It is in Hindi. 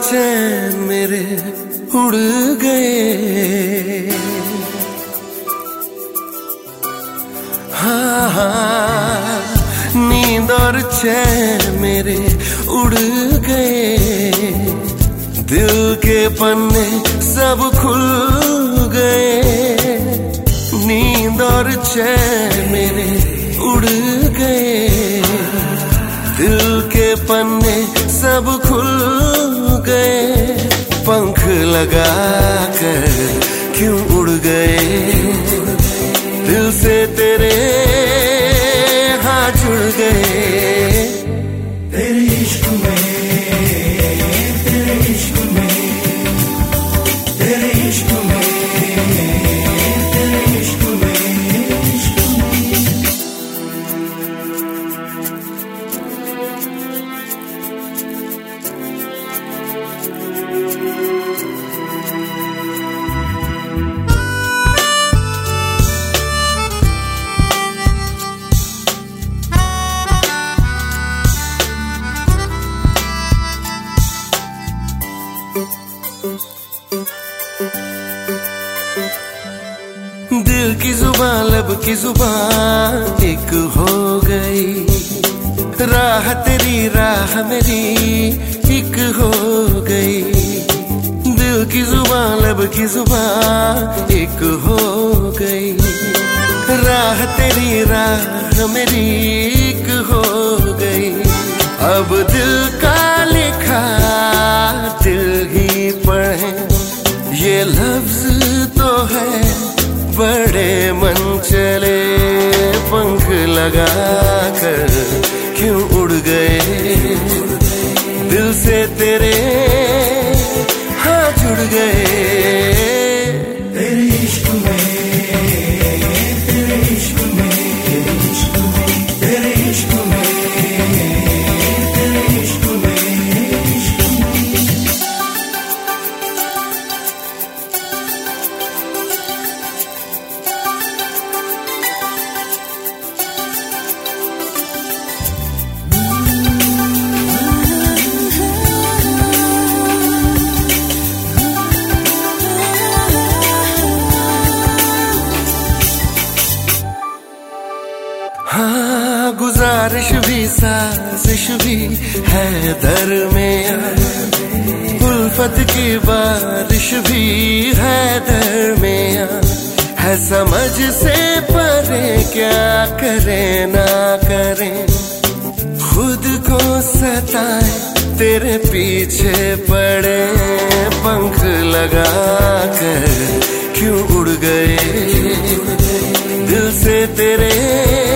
चैन मेरे उड़ गए। हाँ हाँ, नींद और चैन मेरे उड़ गए। दिल के पन्ने सब खुल गए। नींद और चैन मेरे उड़ गए। दिल के पन्ने सब खुल गए। पंख लगा कर क्यों उड़ गए। दिल से तेरे हाथ जुड़ गए। तेरे इश्क में, तेरे इश्क में, तेरे इश्क में, तेरे इश्क में, इश्क में। दिल की जुबान लब की जुबान एक हो गई। राह तेरी राह मेरी एक हो गई। दिल की जुबान लब की जुबान एक हो गई। राह तेरी राह मेरी एक हो गई। अब दिल का लिखा दिल ही पढ़े। ये लफ्ज तो है बड़े मन चले। पंख लगा कर क्यों उड़ गए। दिल से तेरे हाथ जुड़ गए। तेरे इश्क में, तेरे इश्क में, तेरे इश्क में, तेरे इश्क में, तेरे इश्क में, इश्क में। हाँ, गुजारिश भी साजिश भी है दरमियां। उल्फत की बारिश भी है दरमियां। है समझ से परे क्या करें ना करें। खुद को सताए तेरे पीछे पड़े। पंख लगा कर क्यों उड़ गए। दिल से तेरे